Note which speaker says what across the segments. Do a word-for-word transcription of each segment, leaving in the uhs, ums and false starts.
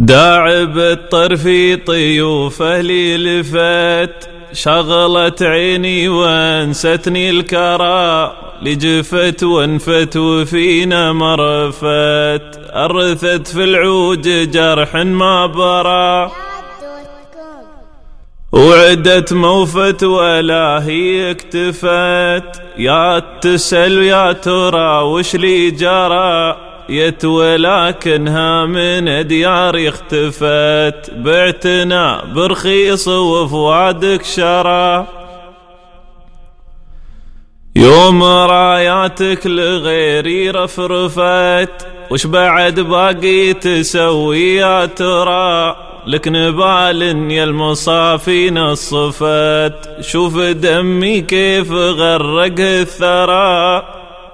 Speaker 1: داعب الطرف طيوف لي لفت، شغلت عيني وانستني الكرى، لجفت وانفت وفينا مرفت، أرثت في العوج جرح ما برى، وعدت موفت ولا هي اكتفت، يا تسأل يا ترى وش لي جرى، يت ولكنها من دياري اختفت، بعتنا برخيص وفوادك شرى، يوم راياتك لغيري رفرفت، وش بعد باقي تسوي يا ترى، لك نبال يا المصافي نصفت، شوف دمي كيف غرق الثرى،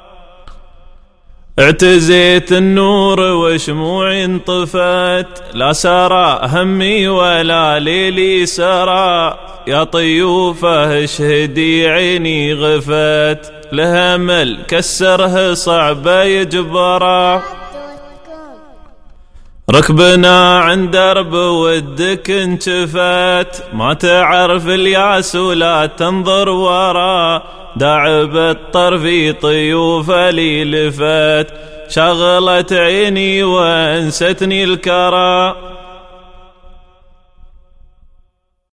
Speaker 1: اعتزيت النور وشموعي انطفت، لا سرى همي ولا ليلي سرى، يا طيوفه اشهدي عيني غفت، لهمل كسره صعبه يجبره، ركبنا عند درب ودك انشفت، ما تعرف الياس ولا تنظر ورا، داعب الطرف طيوف لي لفت، شغلت عيني وانستني الكرى.